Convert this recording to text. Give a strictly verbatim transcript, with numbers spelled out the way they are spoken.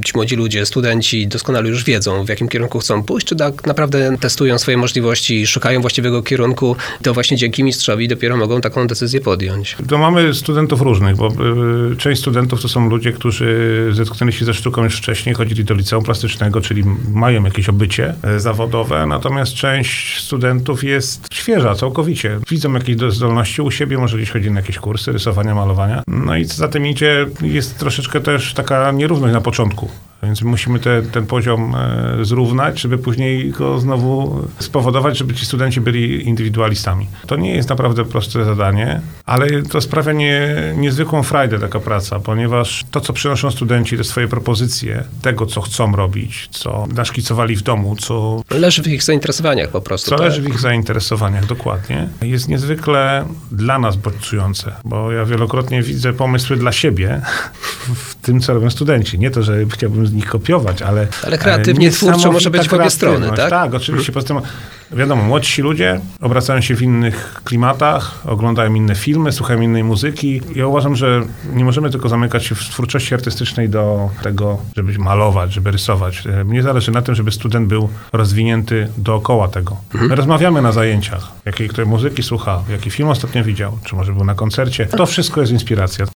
ci młodzi ludzie, studenci doskonale już wiedzą, w jakim kierunku chcą pójść, czy tak naprawdę testują swoje możliwości, szukają właściwego kierunku, to właśnie dzięki mistrzowi dopiero mogą taką decyzję podjąć. To mamy studentów różnych, bo y, część studentów to są ludzie, którzy zetknęli się ze sztuką już wcześniej, chodzili do liceum plastycznego, czyli mają jakieś obycie y, zawodowe, natomiast część studentów jest świeża całkowicie. Widzą jakieś zdolności u siebie, może gdzieś chodzi na jakieś kursy rysowania, malowania. No i co za tym idzie, jest troszeczkę też taka nierówność na początku. Więc musimy te, ten poziom e, zrównać, żeby później go znowu spowodować, żeby ci studenci byli indywidualistami. To nie jest naprawdę proste zadanie, ale to sprawia nie, niezwykłą frajdę taka praca, ponieważ to, co przynoszą studenci, te swoje propozycje, tego, co chcą robić, co naszkicowali w domu, co... Leży w ich zainteresowaniach po prostu. Co tak? leży w ich zainteresowaniach, dokładnie. Jest niezwykle dla nas bodźcujące, bo ja wielokrotnie widzę pomysły dla siebie w tym, co robią studenci. Nie to, że chciałbym z nich kopiować, ale... Ale kreatywnie, twórczo może być w obie strony, tak? Tak, oczywiście. Poza tym, wiadomo, młodsi ludzie obracają się w innych klimatach, oglądają inne filmy, słuchają innej muzyki. Ja uważam, że nie możemy tylko zamykać się w twórczości artystycznej do tego, żeby malować, żeby rysować. Mnie zależy na tym, żeby student był rozwinięty dookoła tego. Mhm. Rozmawiamy na zajęciach, jakiej której muzyki słucha, jaki film ostatnio widział, czy może był na koncercie. To wszystko jest inspiracja.